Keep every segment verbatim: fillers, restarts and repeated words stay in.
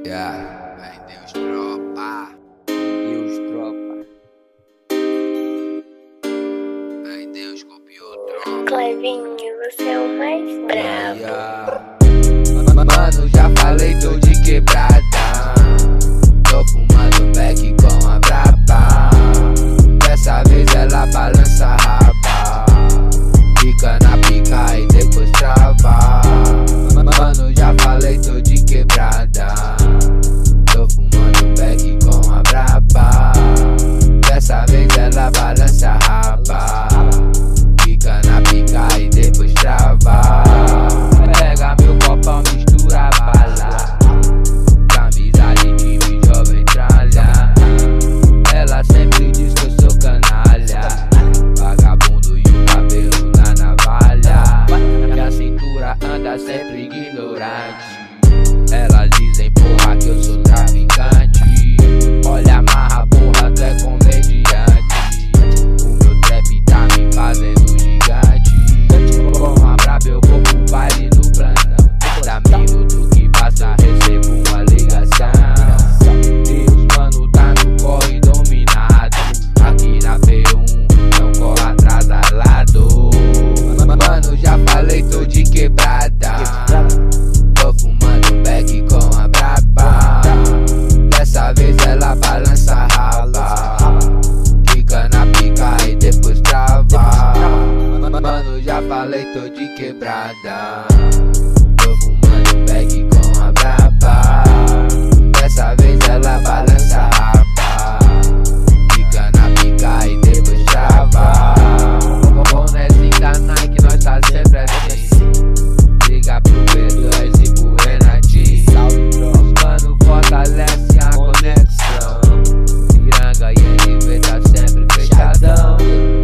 Yeah. Vai Deus tropa. Deus tropa. Vai Deus copiou tropa. Clevinho, você é o mais bravo. Yeah. Mano, já falei, tô de quebrada. Tô fumando um beck com a braba. Dessa vez ela balança a raba. Fica na pica e depois trava. Mano, já falei, tô de quebrada. Tô fumando um beck com a braba. Dessa vez ela balança a raba. Fica na pica e depois trava. Pega meu copão, mistura bala. Camisa de time jovem tralha. Ela sempre diz que eu sou canalha. Vagabundo e o cabelo na navalha. Minha cintura anda sempre ignorante. Elas dizem porra que eu sou traficante. Olha amarra porra, tu é comediante. O meu trap tá me fazendo gigante. Com a braba eu vou pro baile no plantão. Da minuto que passa recebo uma ligação. Deus mano tá no corre dominado. Aqui na P um não corre atrasalado. Mano, já falei, tô de quebrada. Tô fumando beck com a braba. Dessa vez ela balança a raba. Fica na pica e depois trava. Mano, já falei, tô de quebrada. Tô fumando beck com a braba. Dessa vez ela balança a raba. Fica na pica e depois trava. Bonézinho da Nike, nós tá sempre assim. Liga pro B dois e pro Renatinho. Os mano fortalece a conexão. Piranga e N V tá sempre fechadão.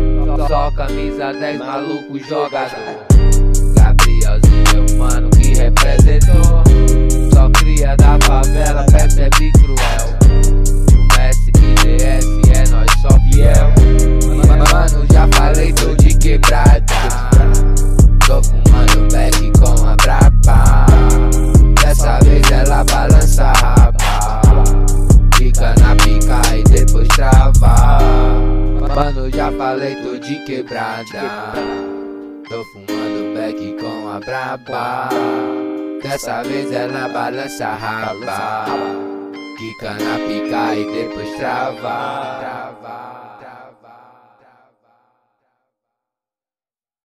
Só camisa dez, maluco jogador. Gabrielzinho, meu mano que representou. Só cria da favela, percebe cruel. E o Messi e D S é nós só fiel. Mano, já falei, tô de quebrada. Tô fumando beck com a braba. Dessa vez ela balança a raba. Fica na pica e depois trava. Mano, já falei, tô de quebrada. Tô fumando beck com a braba. Dessa vez ela balança a raba. Fica na pica e depois trava.